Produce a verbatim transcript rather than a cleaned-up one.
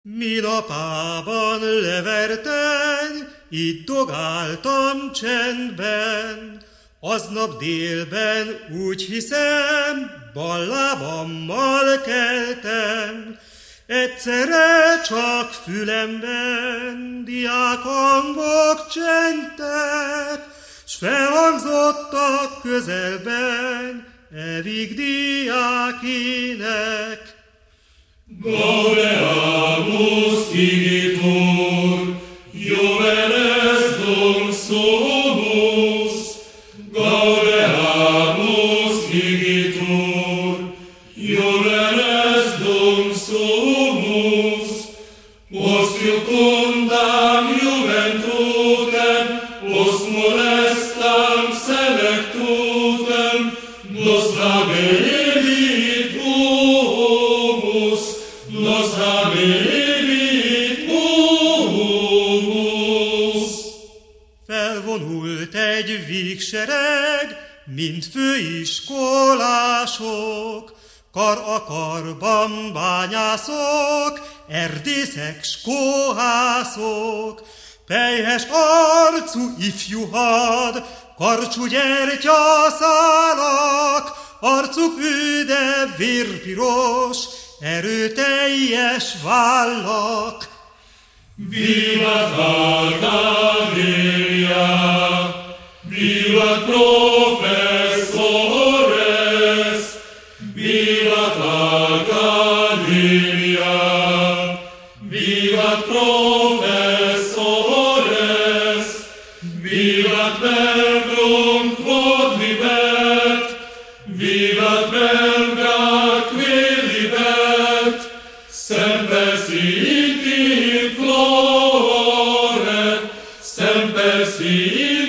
Minapában leverten, itt dogáltam csendben, aznap délben úgy hiszem, bal lábammal keltem. Egyszerre csak fülemben diákhangok csengtek, s felhangzottak közelben evig diákinek. Gaudeamus igitur, juvenes dum sumus. Gaudeamus igitur, juvenes dum sumus. Post iucundam juventutem, post molestam selectutem, nostra benedit humus, nostra benedit humus. Felvonult egy vígsereg, mint főiskolások, kar a karban bányászok, erdészek, s kohászok, pelyhes arcú ifjuhad, karcsú gyertyaszálak, arcuk üde vérpiros, erőteljes vállak. Vivat Academia, vivat professores, vivat Academia, vivat professores, vivat membrum quod libet, vivat membra qui libet, semper sit in flore, semper sit